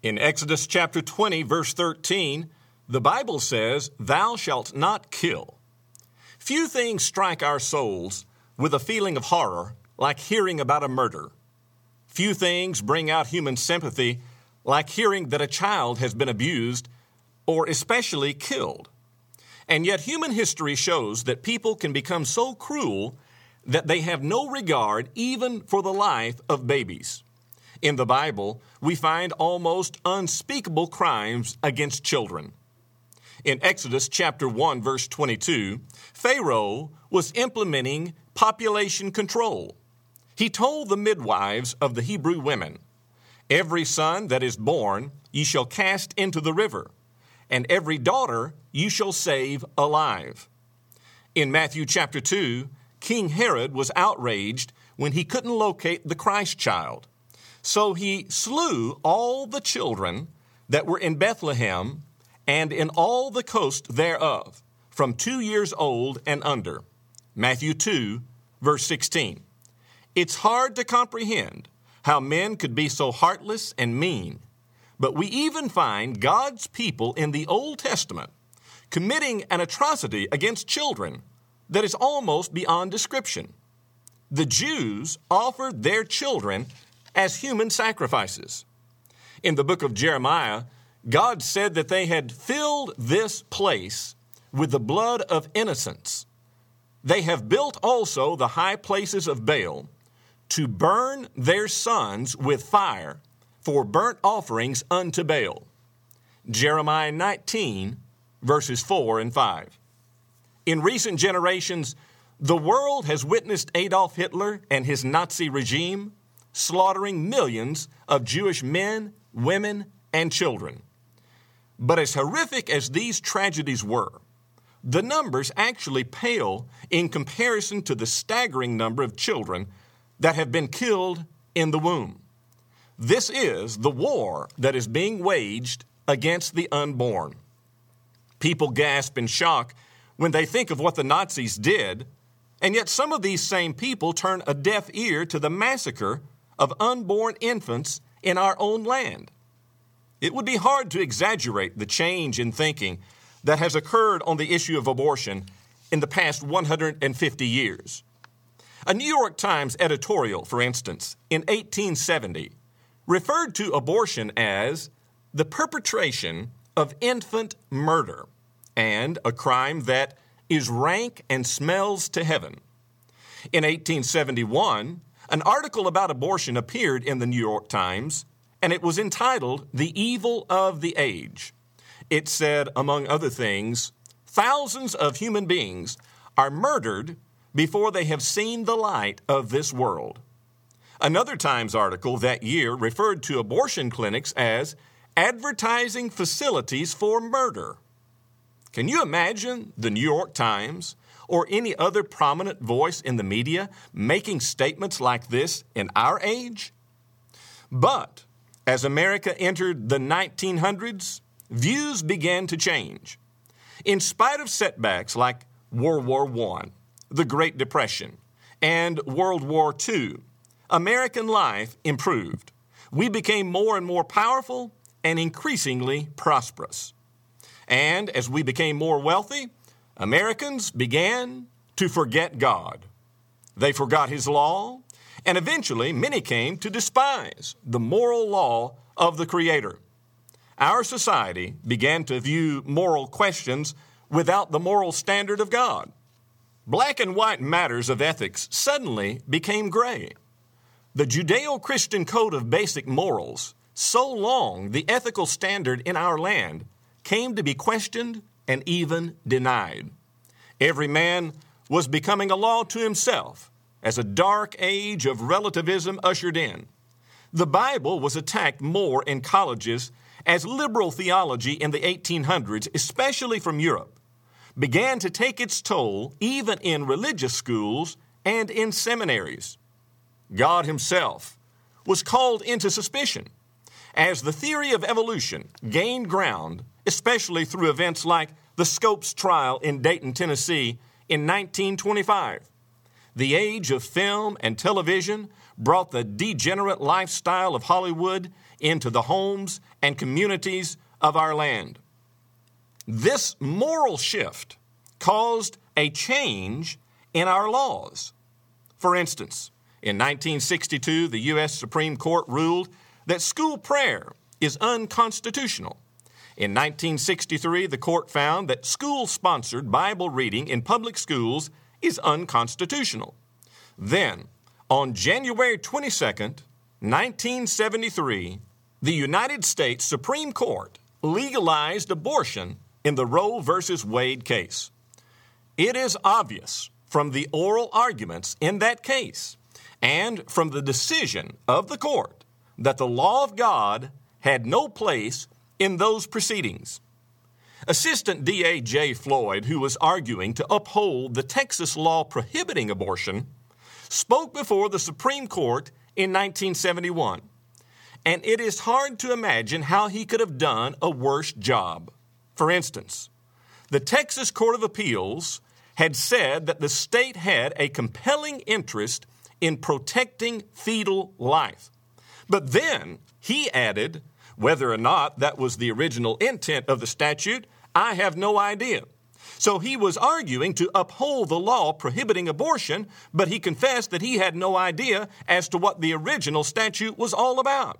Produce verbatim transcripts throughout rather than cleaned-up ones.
In Exodus chapter twenty, verse thirteen, the Bible says, "Thou shalt not kill." Few things strike our souls with a feeling of horror like hearing about a murder. Few things bring out human sympathy like hearing that a child has been abused or especially killed. And yet human history shows that people can become so cruel that they have no regard even for the life of babies. In the Bible, we find almost unspeakable crimes against children. In Exodus chapter one, verse twenty-two, Pharaoh was implementing population control. He told the midwives of the Hebrew women, "Every son that is born ye shall cast into the river, and every daughter you shall save alive." In Matthew chapter two, King Herod was outraged when he couldn't locate the Christ child. So he slew all the children that were in Bethlehem and in all the coast thereof, from two years old and under. Matthew two, verse sixteen. It's hard to comprehend how men could be so heartless and mean, but we even find God's people in the Old Testament committing an atrocity against children that is almost beyond description. The Jews offered their children as human sacrifices. In the book of Jeremiah, God said that they had filled this place with the blood of innocents. They have built also the high places of Baal to burn their sons with fire for burnt offerings unto Baal. Jeremiah nineteen, verses four and five. In recent generations, the world has witnessed Adolf Hitler and his Nazi regime slaughtering millions of Jewish men, women, and children. But as horrific as these tragedies were, the numbers actually pale in comparison to the staggering number of children that have been killed in the womb. This is the war that is being waged against the unborn. People gasp in shock when they think of what the Nazis did, and yet some of these same people turn a deaf ear to the massacre of unborn infants in our own land. It would be hard to exaggerate the change in thinking that has occurred on the issue of abortion in the past one hundred fifty years. A New York Times editorial, for instance, in eighteen seventy, referred to abortion as the perpetration of infant murder and a crime that is rank and smells to heaven. In eighteen seventy-one, an article about abortion appeared in the New York Times, and it was entitled "The Evil of the Age." It said, among other things, thousands of human beings are murdered before they have seen the light of this world. Another Times article that year referred to abortion clinics as advertising facilities for murder. Can you imagine the New York Times or any other prominent voice in the media making statements like this in our age? But as America entered the nineteen hundreds, views began to change. In spite of setbacks like World War One, the Great Depression, and World War Two, American life improved. We became more and more powerful and increasingly prosperous. And as we became more wealthy, Americans began to forget God. They forgot His law, and eventually many came to despise the moral law of the Creator. Our society began to view moral questions without the moral standard of God. Black and white matters of ethics suddenly became gray. The Judeo-Christian code of basic morals, so long the ethical standard in our land, came to be questioned and even denied. Every man was becoming a law to himself as a dark age of relativism ushered in. The Bible was attacked more in colleges as liberal theology in the eighteen hundreds, especially from Europe, began to take its toll even in religious schools and in seminaries. God Himself was called into suspicion as the theory of evolution gained ground, especially through events like the Scopes trial in Dayton, Tennessee in nineteen twenty-five. The age of film and television brought the degenerate lifestyle of Hollywood into the homes and communities of our land. This moral shift caused a change in our laws. For instance, in nineteen sixty-two, the U S Supreme Court ruled that school prayer is unconstitutional. In nineteen sixty-three, the court found that school-sponsored Bible reading in public schools is unconstitutional. Then, on January twenty-second, nineteen seventy-three, the United States Supreme Court legalized abortion in the Roe versus Wade case. It is obvious from the oral arguments in that case and from the decision of the court that the law of God had no place in those proceedings. Assistant D A Jay Floyd, who was arguing to uphold the Texas law prohibiting abortion, spoke before the Supreme Court in nineteen seventy-one. And it is hard to imagine how he could have done a worse job. For instance, the Texas Court of Appeals had said that the state had a compelling interest in protecting fetal life. But then he added, whether or not that was the original intent of the statute, I have no idea. So he was arguing to uphold the law prohibiting abortion, but he confessed that he had no idea as to what the original statute was all about.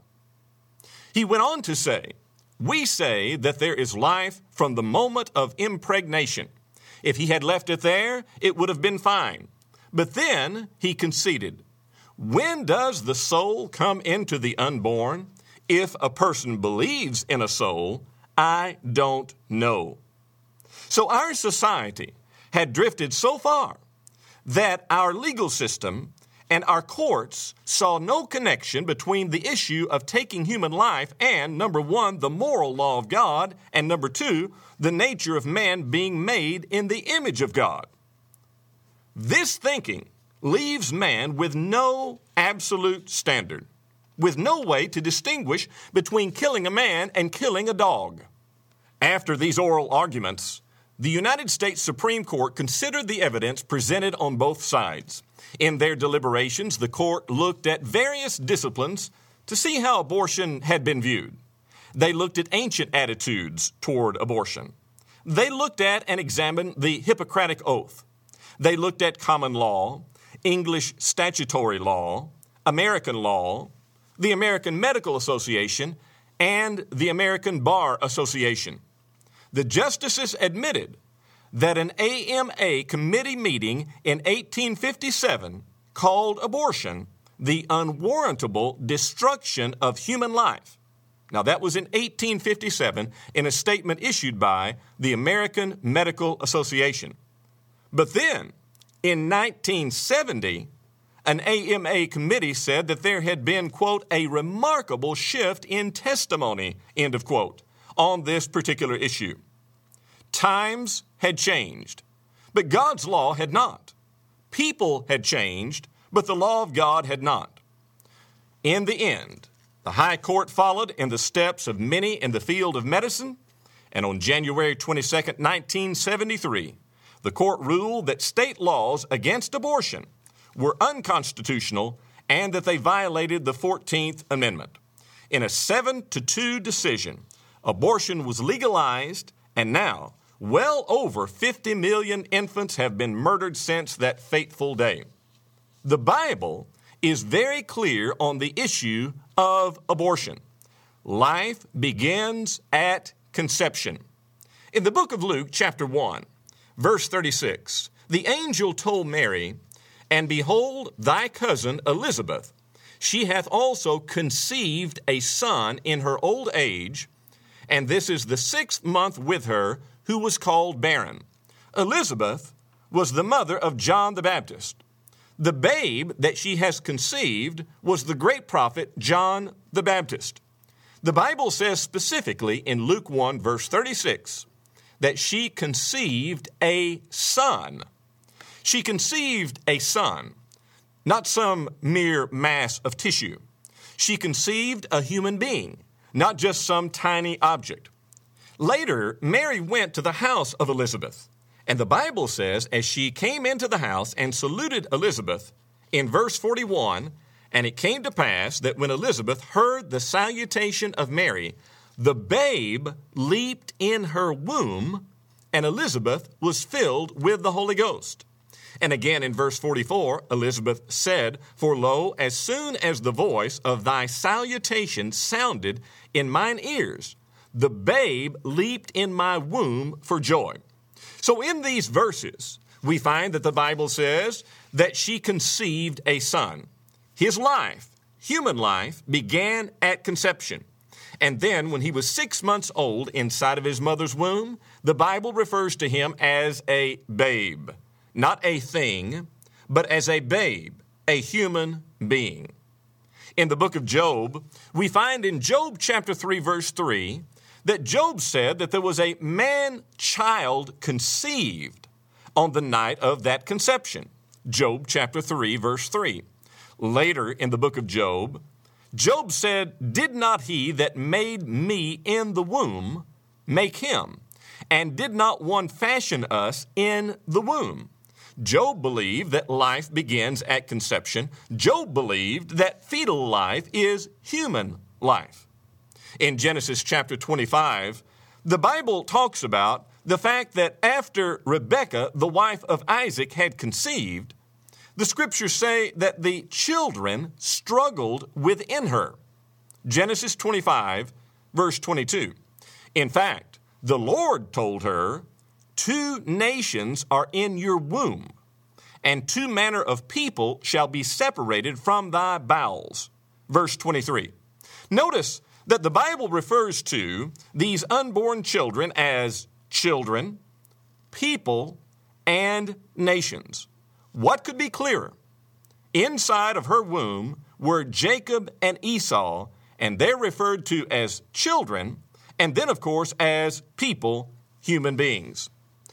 He went on to say, we say that there is life from the moment of impregnation. If he had left it there, it would have been fine. But then he conceded, when does the soul come into the unborn? If a person believes in a soul, I don't know. So our society had drifted so far that our legal system and our courts saw no connection between the issue of taking human life and, number one, the moral law of God, and number two, the nature of man being made in the image of God. This thinking leaves man with no absolute standard, with no way to distinguish between killing a man and killing a dog. After these oral arguments, the United States Supreme Court considered the evidence presented on both sides. In their deliberations, the court looked at various disciplines to see how abortion had been viewed. They looked at ancient attitudes toward abortion. They looked at and examined the Hippocratic Oath. They looked at common law, English statutory law, American law, the American Medical Association, and the American Bar Association. The justices admitted that an A M A committee meeting in eighteen fifty-seven called abortion the unwarrantable destruction of human life. Now, that was in eighteen fifty-seven in a statement issued by the American Medical Association. But then, in nineteen seventy, an A M A committee said that there had been, quote, a remarkable shift in testimony, end of quote, on this particular issue. Times had changed, but God's law had not. People had changed, but the law of God had not. In the end, the High Court followed in the steps of many in the field of medicine, and on January twenty-second, nineteen seventy-three, the court ruled that state laws against abortion were unconstitutional and that they violated the fourteenth Amendment. In a seven to two decision, abortion was legalized, and now well over fifty million infants have been murdered since that fateful day. The Bible is very clear on the issue of abortion. Life begins at conception. In the book of Luke, chapter one, verse thirty-six, the angel told Mary, and behold, thy cousin Elizabeth, she hath also conceived a son in her old age, and this is the sixth month with her, who was called barren. Elizabeth was the mother of John the Baptist. The babe that she has conceived was the great prophet John the Baptist. The Bible says specifically in Luke one, verse thirty-six, that she conceived a son. She conceived a son, not some mere mass of tissue. She conceived a human being, not just some tiny object. Later, Mary went to the house of Elizabeth, and the Bible says, as she came into the house and saluted Elizabeth, in verse forty-one, And it came to pass that when Elizabeth heard the salutation of Mary, the babe leaped in her womb, and Elizabeth was filled with the Holy Ghost. And again in verse forty-four, Elizabeth said, For lo, as soon as the voice of thy salutation sounded in mine ears, the babe leaped in my womb for joy. So in these verses, we find that the Bible says that she conceived a son. His life, human life, began at conception. And then when he was six months old inside of his mother's womb, the Bible refers to him as a babe. Not a thing, but as a babe, a human being. In the book of Job, we find in Job chapter three, verse three, that Job said that there was a man-child conceived on the night of that conception. Job chapter three, verse three. Later in the book of Job, Job said, Did not he that made me in the womb make him? And did not one fashion us in the womb? Job believed that life begins at conception. Job believed that fetal life is human life. In Genesis chapter twenty-five, the Bible talks about the fact that after Rebekah, the wife of Isaac, had conceived, the scriptures say that the children struggled within her. Genesis twenty-five, verse twenty-two. In fact, the Lord told her, Two nations are in your womb, and two manner of people shall be separated from thy bowels. Verse twenty-three. Notice that the Bible refers to these unborn children as children, people, and nations. What could be clearer? Inside of her womb were Jacob and Esau, and they're referred to as children, and then, of course, as people, human beings.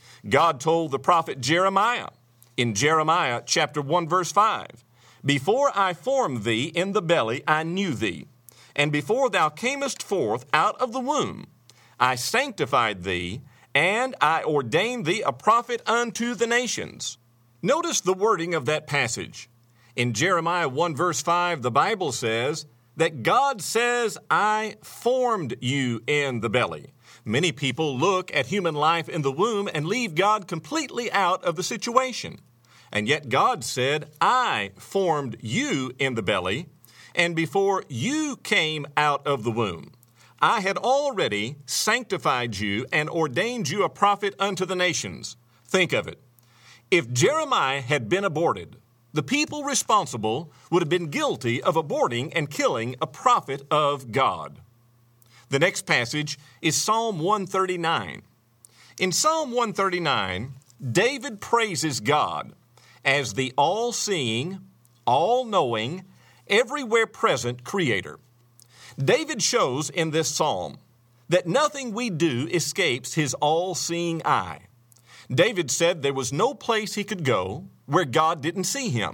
God told the prophet Jeremiah in Jeremiah chapter one, verse five, Before I formed thee in the belly, I knew thee. And before thou camest forth out of the womb, I sanctified thee, and I ordained thee a prophet unto the nations. Notice the wording of that passage. In Jeremiah one, verse five, the Bible says that God says, I formed you in the belly. Many people look at human life in the womb and leave God completely out of the situation. And yet God said, I formed you in the belly, and before you came out of the womb, I had already sanctified you and ordained you a prophet unto the nations. Think of it. If Jeremiah had been aborted, the people responsible would have been guilty of aborting and killing a prophet of God. The next passage is Psalm one thirty-nine. In Psalm one thirty-nine, David praises God as the all-seeing, all-knowing, everywhere present Creator. David shows in this psalm that nothing we do escapes his all-seeing eye. David said there was no place he could go where God didn't see him.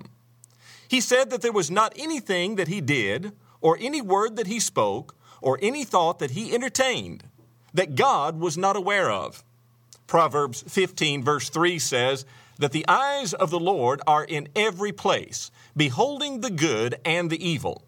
He said that there was not anything that he did, or any word that he spoke, or any thought that he entertained that God was not aware of. Proverbs fifteen, verse three says that the eyes of the Lord are in every place, beholding the good and the evil.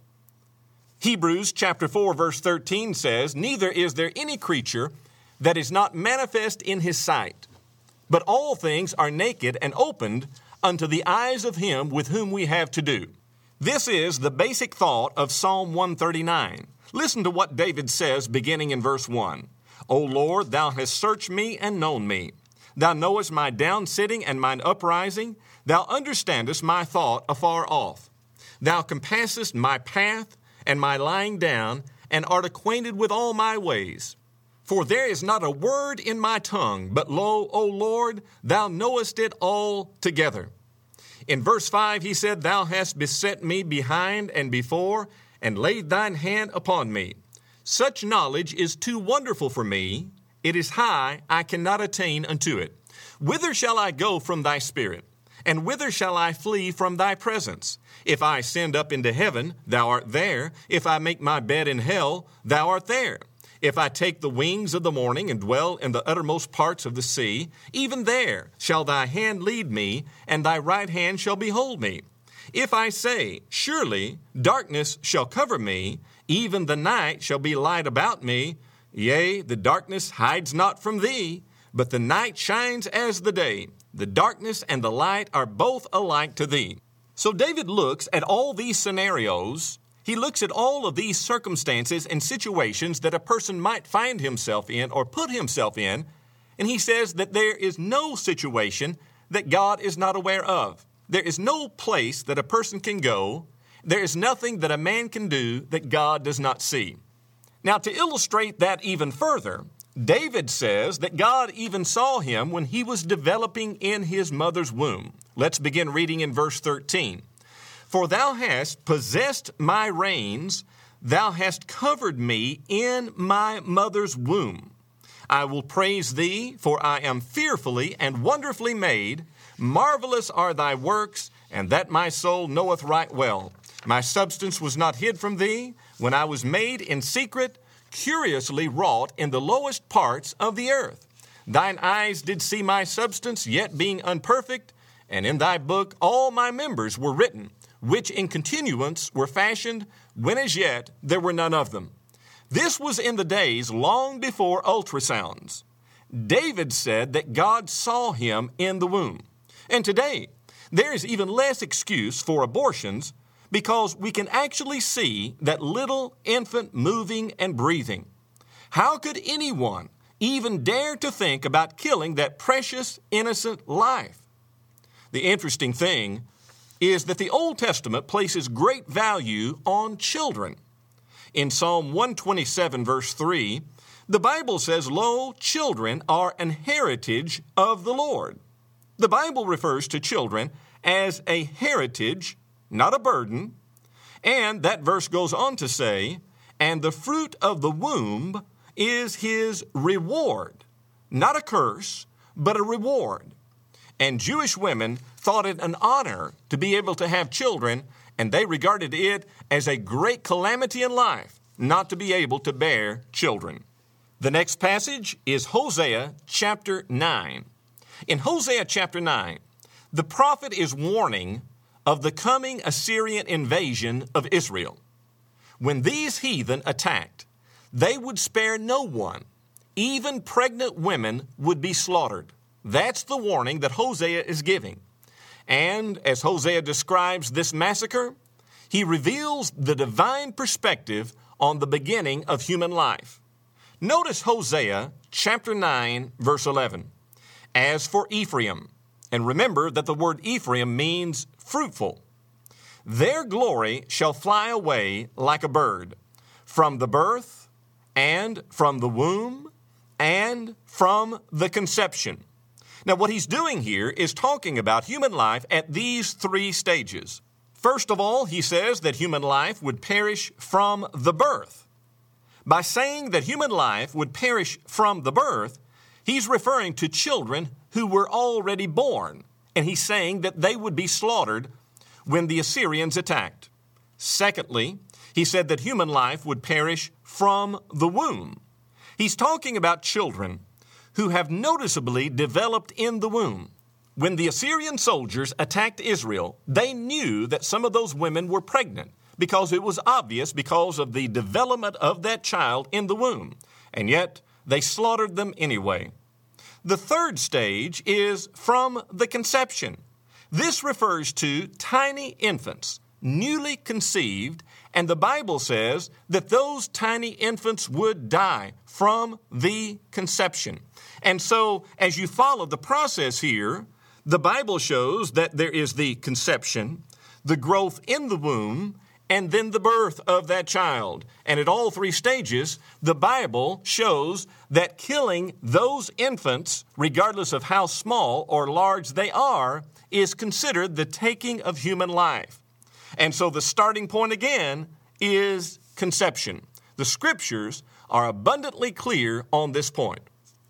Hebrews chapter four, verse thirteen says, Neither is there any creature that is not manifest in his sight, but all things are naked and opened unto the eyes of him with whom we have to do. This is the basic thought of Psalm one thirty-nine. Listen to what David says beginning in verse one. O Lord, thou hast searched me and known me. Thou knowest my downsitting and mine uprising. Thou understandest my thought afar off. Thou compassest my path and my lying down, and art acquainted with all my ways. For there is not a word in my tongue, but lo, O Lord, thou knowest it all together. In verse five, he said, Thou hast beset me behind and before, and laid thine hand upon me. Such knowledge is too wonderful for me. It is high, I cannot attain unto it. Whither shall I go from thy spirit? And whither shall I flee from thy presence? If I ascend up into heaven, thou art there. If I make my bed in hell, thou art there. If I take the wings of the morning and dwell in the uttermost parts of the sea, even there shall thy hand lead me, and thy right hand shall behold me. If I say, surely darkness shall cover me, even the night shall be light about me, yea, the darkness hides not from thee, but the night shines as the day. The darkness and the light are both alike to thee. So David looks at all these scenarios. He looks at all of these circumstances and situations that a person might find himself in or put himself in, and he says that there is no situation that God is not aware of. There is no place that a person can go. There is nothing that a man can do that God does not see. Now, to illustrate that even further, David says that God even saw him when he was developing in his mother's womb. Let's begin reading in verse thirteen. For thou hast possessed my reins, thou hast covered me in my mother's womb. I will praise thee, for I am fearfully and wonderfully made. Marvelous are thy works, and that my soul knoweth right well. My substance was not hid from thee, when I was made in secret, curiously wrought in the lowest parts of the earth. Thine eyes did see my substance, yet being unperfect, and in thy book all my members were written, which in continuance were fashioned, when as yet there were none of them. This was in the days long before ultrasounds. David said that God saw him in the womb. And today, there is even less excuse for abortions because we can actually see that little infant moving and breathing. How could anyone even dare to think about killing that precious, innocent life? The interesting thing is that the Old Testament places great value on children. In Psalm one twenty-seven, verse three, the Bible says, Lo, children are an heritage of the Lord. The Bible refers to children as a heritage, not a burden. And that verse goes on to say, and the fruit of the womb is his reward. Not a curse, but a reward. And Jewish women thought it an honor to be able to have children, and they regarded it as a great calamity in life not to be able to bear children. The next passage is Hosea chapter nine. In Hosea chapter nine, the prophet is warning of the coming Assyrian invasion of Israel. When these heathen attacked, they would spare no one. Even pregnant women would be slaughtered. That's the warning that Hosea is giving. And as Hosea describes this massacre, he reveals the divine perspective on the beginning of human life. Notice Hosea chapter nine, verse eleven. As for Ephraim, and remember that the word Ephraim means fruitful, their glory shall fly away like a bird, from the birth, and from the womb, and from the conception. Now, what he's doing here is talking about human life at these three stages. First of all, he says that human life would perish from the birth. By saying that human life would perish from the birth, he's referring to children who were already born, and he's saying that they would be slaughtered when the Assyrians attacked. Secondly, he said that human life would perish from the womb. He's talking about children who have noticeably developed in the womb. When the Assyrian soldiers attacked Israel, they knew that some of those women were pregnant because it was obvious because of the development of that child in the womb, and yet they slaughtered them anyway. The third stage is from the conception. This refers to tiny infants, newly conceived, and the Bible says that those tiny infants would die from the conception. And so, as you follow the process here, the Bible shows that there is the conception, the growth in the womb, and then the birth of that child. And at all three stages, the Bible shows that killing those infants, regardless of how small or large they are, is considered the taking of human life. And so the starting point again is conception. The Scriptures are abundantly clear on this point.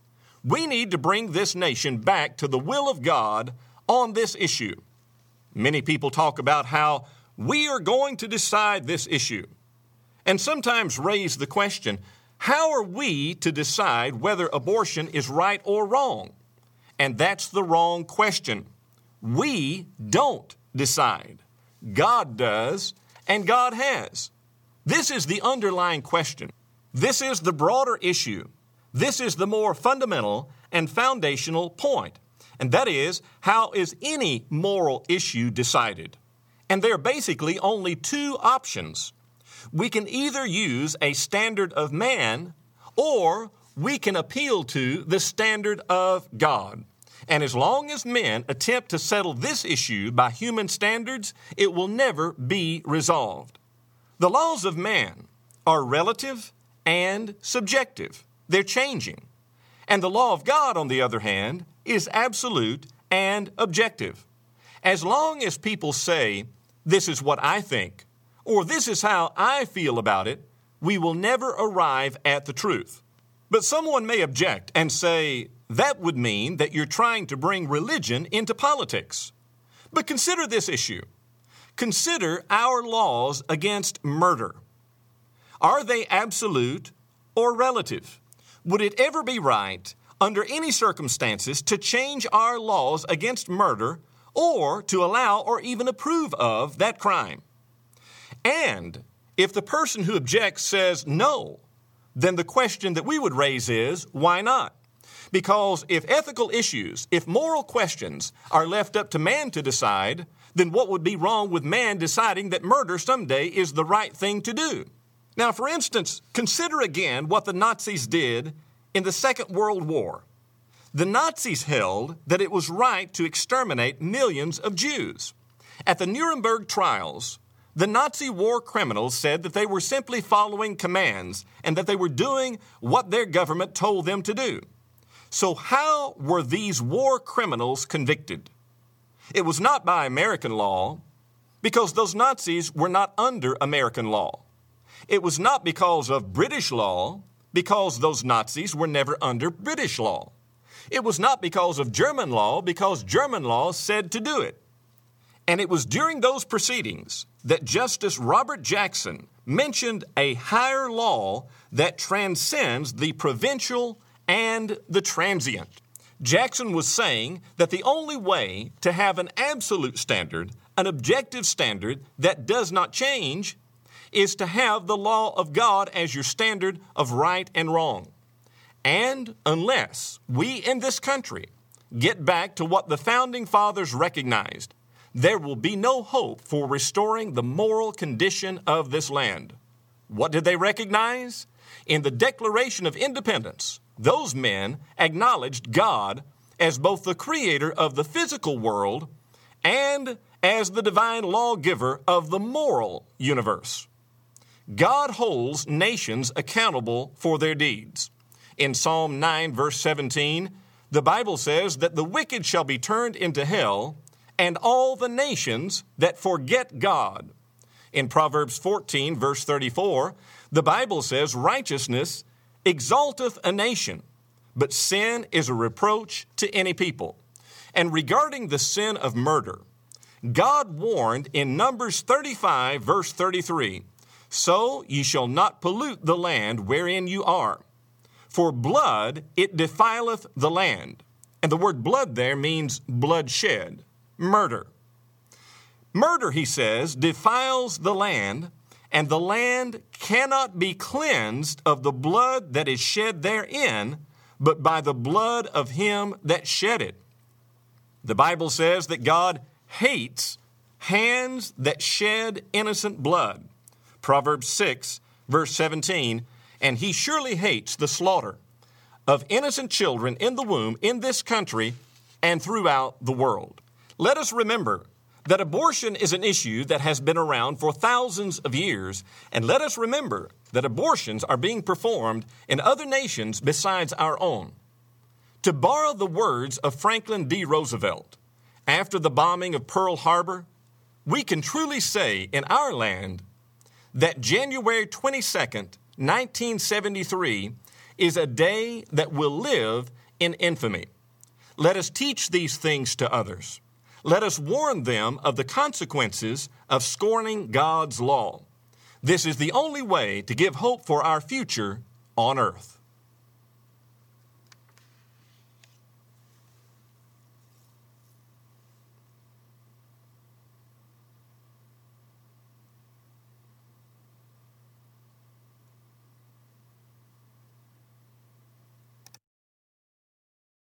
We need to bring this nation back to the will of God on this issue. Many people talk about how we are going to decide this issue, and sometimes raise the question, how are we to decide whether abortion is right or wrong? And that's the wrong question. We don't decide. God does, and God has. This is the underlying question. This is the broader issue. This is the more fundamental and foundational point. And that is, how is any moral issue decided? And there are basically only two options. We can either use a standard of man, or we can appeal to the standard of God. And as long as men attempt to settle this issue by human standards, it will never be resolved. The laws of man are relative and subjective. They're changing. And the law of God, on the other hand, is absolute and objective. As long as people say, this is what I think, or this is how I feel about it, we will never arrive at the truth. But someone may object and say, that would mean that you're trying to bring religion into politics. But consider this issue. Consider our laws against murder. Are they absolute or relative? Would it ever be right, under any circumstances, to change our laws against murder or to allow or even approve of that crime? And if the person who objects says no, then the question that we would raise is, why not? Because if ethical issues, if moral questions are left up to man to decide, then what would be wrong with man deciding that murder someday is the right thing to do? Now, for instance, consider again what the Nazis did in the Second World War. The Nazis held that it was right to exterminate millions of Jews. At the Nuremberg trials, the Nazi war criminals said that they were simply following commands and that they were doing what their government told them to do. So how were these war criminals convicted? It was not by American law, because those Nazis were not under American law. It was not because of British law, because those Nazis were never under British law. It was not because of German law, because German law said to do it. And it was during those proceedings that Justice Robert Jackson mentioned a higher law that transcends the provincial and the transient. Jackson was saying that the only way to have an absolute standard, an objective standard that does not change, is to have the law of God as your standard of right and wrong. And unless we in this country get back to what the founding fathers recognized, there will be no hope for restoring the moral condition of this land. What did they recognize? In the Declaration of Independence, those men acknowledged God as both the creator of the physical world and as the divine lawgiver of the moral universe. God holds nations accountable for their deeds. In Psalm nine, verse seventeen, the Bible says that the wicked shall be turned into hell, and all the nations that forget God. In Proverbs fourteen, verse thirty-four, the Bible says righteousness exalteth a nation, but sin is a reproach to any people. And regarding the sin of murder, God warned in Numbers thirty-five, verse thirty-three, so ye shall not pollute the land wherein you are. For blood it defileth the land. And the word blood there means bloodshed, murder. Murder, he says, defiles the land, and the land cannot be cleansed of the blood that is shed therein, but by the blood of him that shed it. The Bible says that God hates hands that shed innocent blood. Proverbs six, verse seventeen, and he surely hates the slaughter of innocent children in the womb in this country and throughout the world. Let us remember that abortion is an issue that has been around for thousands of years, and let us remember that abortions are being performed in other nations besides our own. To borrow the words of Franklin D. Roosevelt, after the bombing of Pearl Harbor, we can truly say in our land that January twenty-second, nineteen seventy-three is a day that will live in infamy. Let us teach these things to others. Let us warn them of the consequences of scorning God's law. This is the only way to give hope for our future on earth.